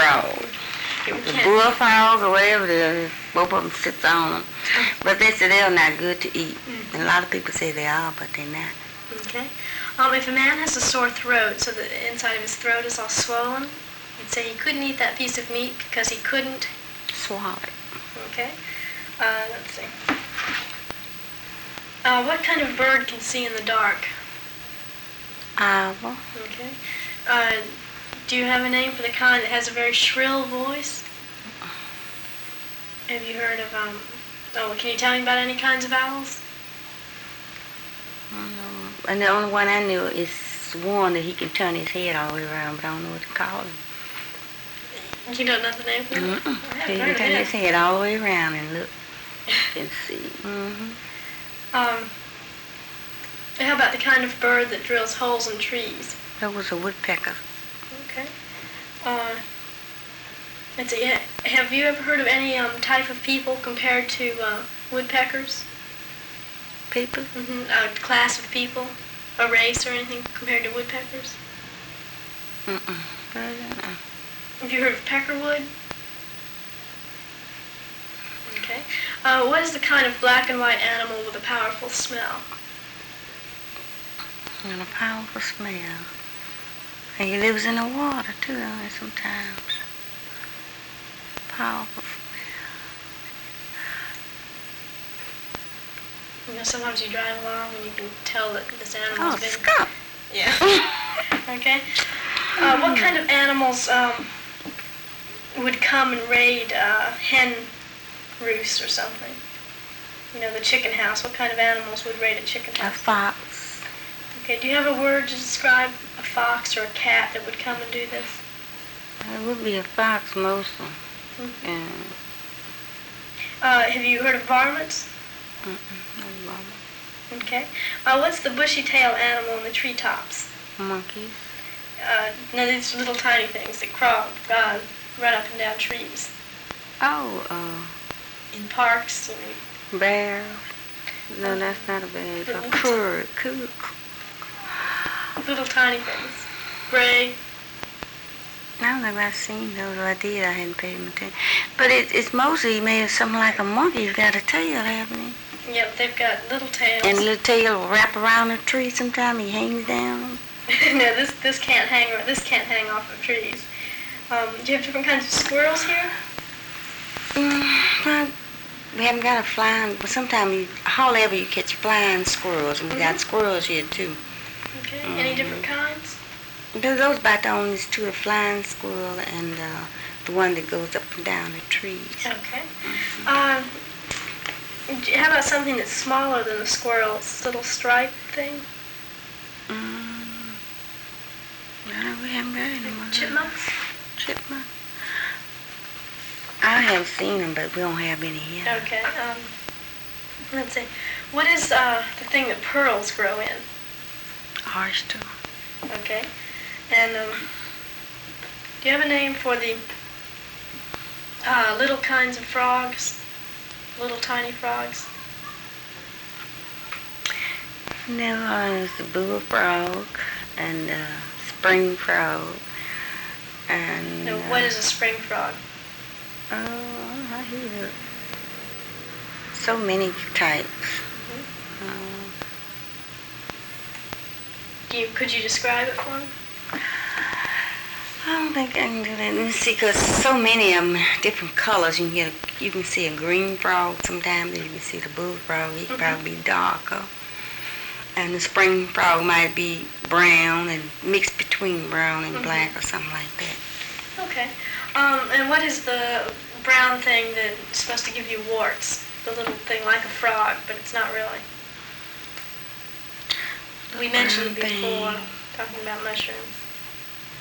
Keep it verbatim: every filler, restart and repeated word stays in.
bullfrog. The bullfrog or whatever it is, both of them sits on them. But they say they're not good to eat. Mm-hmm. And a lot of people say they are, but they're not. Okay. Um, if a man has a sore throat, so the inside of his throat is all swollen, you'd say he couldn't eat that piece of meat because he couldn't swallow it. Okay. Uh, let's see. Uh, what kind of bird can see in the dark? Owl. Okay. Uh, do you have a name for the kind that has a very shrill voice? Have you heard of, um, oh, can you tell me about any kinds of owls? I don't know. And the only one I knew is one that he can turn his head all the way around, but I don't know what to call him. You don't know the name for him? Mm-mm. He can turn his head all the way around and look and see. Mm-hmm. Um, how about the kind of bird that drills holes in trees? That was a woodpecker. Okay. Uh, let's see. Have you ever heard of any um, type of people compared to uh, woodpeckers? People? Mm-hmm. A class of people, a race or anything compared to woodpeckers? Mm-mm. I don't know. Have you heard of peckerwood? Okay. Uh, what is the kind of black and white animal with a powerful smell? And a powerful smell. And he lives in the water too, don't he, sometimes. Powerful smell. You know, sometimes you drive along and you can tell that this animal's oh, been... skunk. Yeah. Okay. Uh, what kind of animals um, would come and raid uh, hen roosts or something? You know, the chicken house. What kind of animals would raid a chicken house? A fox. Okay, do you have a word to describe a fox or a cat that would come and do this? It would be a fox mostly. Mm-hmm. Yeah. Uh, have you heard of varmints? Mm-mm, no varmint. Okay. Uh, what's the bushy-tailed animal in the treetops? Monkeys. Uh, no, these little tiny things that crawl, uh, run up and down trees. Oh, uh... in parks. And bear. No, that's not a bear. It's a cur. Cur. Little tiny things. Gray. I don't think I've seen those. I did. I hadn't paid them attention. But it, it's mostly made of something like a monkey. He's got a tail, haven't he? Yep, they've got little tails. And the little tail will wrap around a tree sometime. He hangs down. No, this this can't hang. This can't hang off of trees. Um, do you have different kinds of squirrels here? Mm, well, we haven't got a flying, but sometimes you, however you catch flying squirrels, and we mm-hmm. got squirrels here too. Okay. Mm-hmm. Any different kinds? Those about the only two, a flying squirrel and uh, the one that goes up and down the trees. Okay. Mm-hmm. Uh, how about something that's smaller than the squirrel's little stripe thing? Mm, no, we haven't got any more. Chipmunks? Chipmunks. I have seen them, but we don't have any here. Okay. Um, let's see. What is uh, the thing that pearls grow in? Oyster. Okay. And um, do you have a name for the uh, little kinds of frogs? Little tiny frogs? There was the bullfrog and the spring frog. And now, what is a spring frog? Oh, I hear it. So many types. Mm-hmm. Uh, Do you, could you describe it for me? I don't think I can do that. Let me see, because so many of them are different colors. You can get, a, you can see a green frog sometimes, and you can see the bullfrog. He can mm-hmm. probably be darker. And the spring frog might be brown and mixed between brown and mm-hmm. black or something like that. Okay. Um, and what is the brown thing that's supposed to give you warts? The little thing like a frog, but it's not really. The we mentioned it before, thing. talking about mushrooms.